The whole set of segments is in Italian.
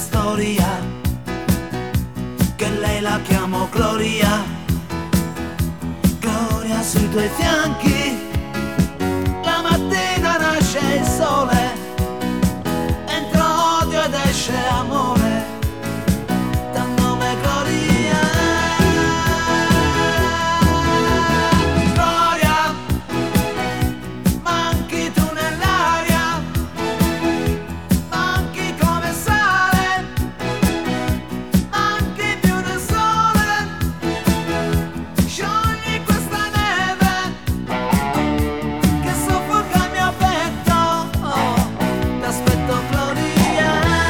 storia, che lei la chiamo Gloria. Gloria sui tuoi fianchi, la mattina nasce il sole, entra odio ed esce amore, dal nome Gloria. Gloria, manchi tu nell'aria, manchi come sale, manchi più del sole, sciogli questa neve che soffoca il mio petto, oh, t'aspetto Gloria.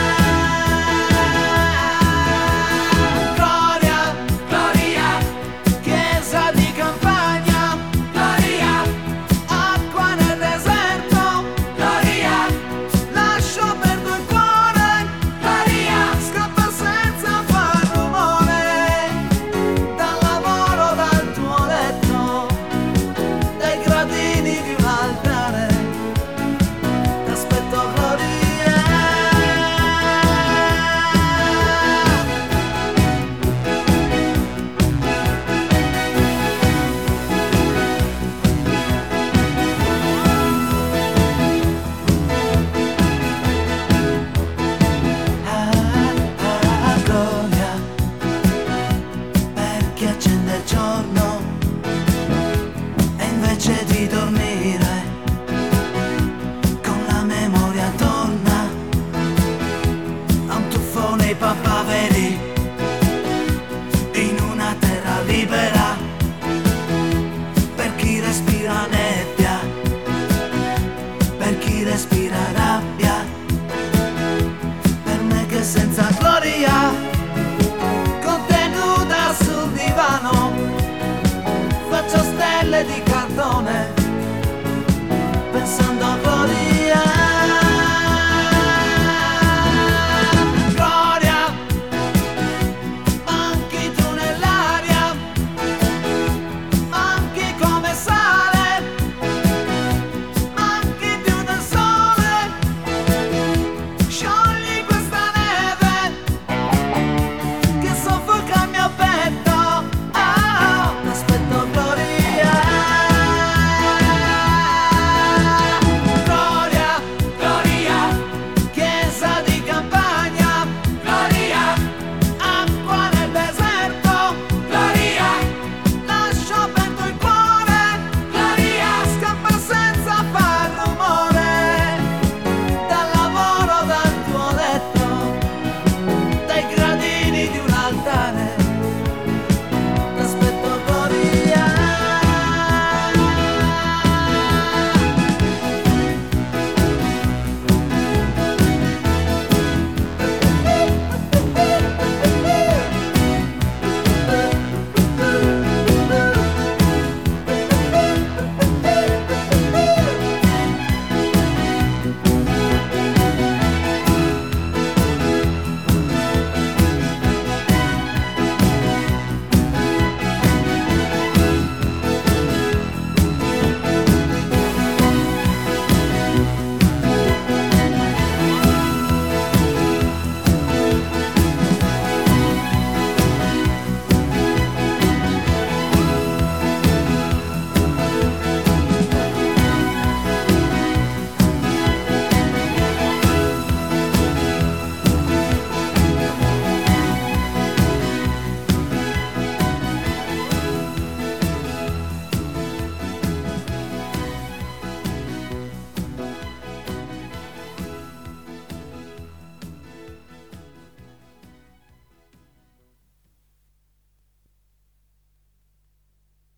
Gloria, Gloria, chiesa di campagna, Gloria, acqua nel deserto, Gloria, lascio perdo il cuore, Gloria, scappa senza far rumore, dal lavoro, dal tuo letto, dai gradini di un altare, t'aspetto Gloria. Gloria, per chi accende il giorno e invece di dormire con la memoria torna a un tuffo nei papaveri in una terra libera, per chi respira nebbia, per chi respira rabbia, per me che senza